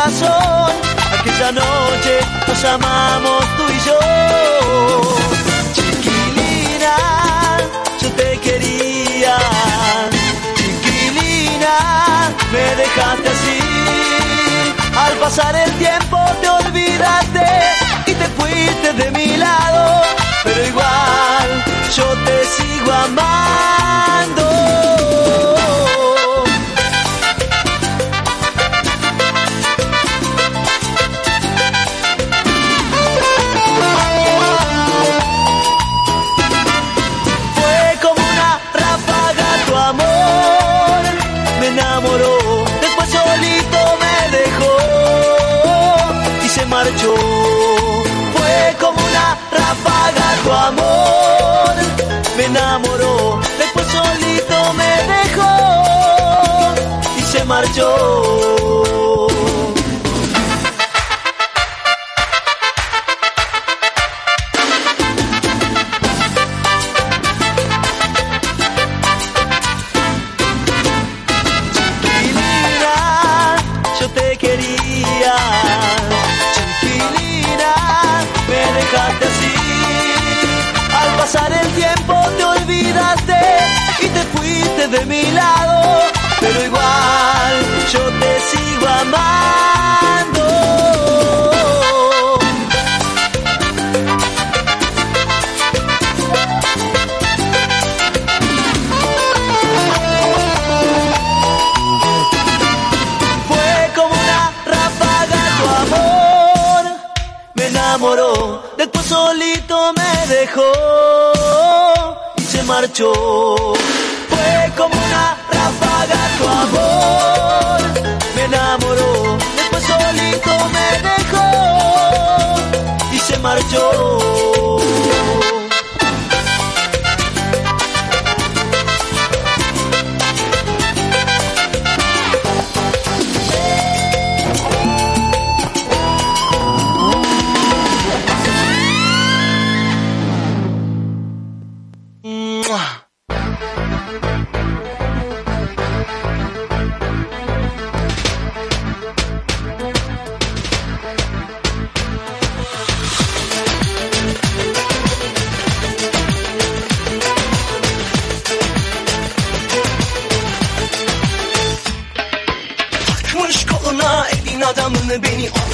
corazón. Aquella noche nos amamos tú y yo. Chiquilina, yo te quería. Chiquilina, me dejaste así. Al pasar el tiempo te olvidaste y te fuiste de mi lado, pero igual yo te sigo amando. Fue como una ráfaga tu amor, me enamoró, después solito me dejó y se marchó. Fue como una ráfaga tu amor, me enamoró, después solito me dejó y se marchó. Chiquilina, yo te quería. Chiquilina, me dejaste así. Al pasar el tiempo te olvidaste y te fuiste de mi lado, pero igual yo te sigo amando. Fue como una ráfaga tu amor, me enamoró, después solito me dejó y se marchó. Fue como una ráfaga tu amor, me enamoró, después solito me dejó y se marchó. Adamını beni